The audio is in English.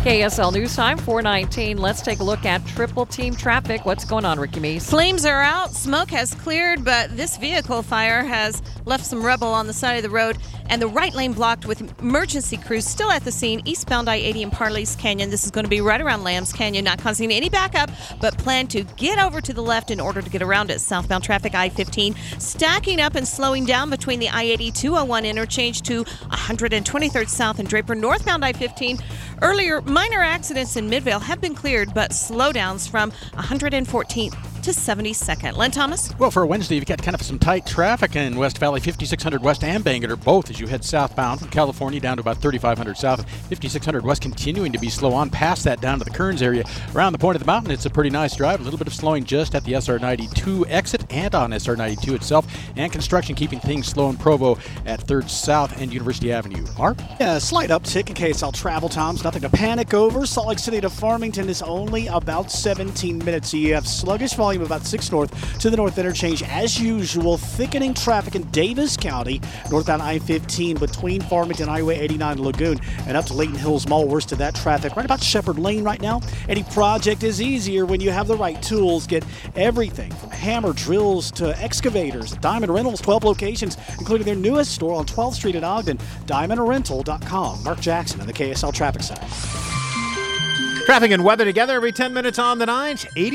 KSL News Time, 4:19. Let's take a look at triple team traffic. What's going on, Ricky Meese? Flames are out, smoke has cleared, but this vehicle fire has left some rubble on the side of the road, and the right lane blocked with emergency crews still at the scene, eastbound I-80 in Parley's Canyon. This is going to be right around Lambs Canyon, not causing any backup, but plan to get over to the left in order to get around it. Southbound traffic I-15 stacking up and slowing down between the I-80-201 interchange to 123rd South and Draper. Northbound I-15, earlier minor accidents in Midvale have been cleared, but slowdowns from 114th to 72nd. Len Thomas? Well, for Wednesday, you've got kind of some tight traffic in West Valley, 5600 West and Bangerter, both as you head southbound from California down to about 3500 South. 5600 West continuing to be slow on past that down to the Kearns area. Around the point of the mountain, it's a pretty nice drive. A little bit of slowing just at the SR92 exit and on SR92 itself. And construction keeping things slow in Provo at 3rd South and University Avenue. Mark? Yeah, a slight uptick in KSL travel times. Nothing to panic over. Salt Lake City to Farmington is only about 17 minutes. So you have sluggish volume about 6 north to the north interchange as usual. Thickening traffic in Davis County. Northbound I-15 between Farmington, Highway 89 Lagoon, and up to Layton Hills Mall. Worst of that traffic right about Shepherd Lane right now. Any project is easier when you have the right tools. Get everything from hammer drills to excavators. Diamond Rentals, 12 locations, including their newest store on 12th Street in Ogden. DiamondRental.com. Mark Jackson in the KSL Traffic Center. Traffic and weather together every 10 minutes on the 9s. 80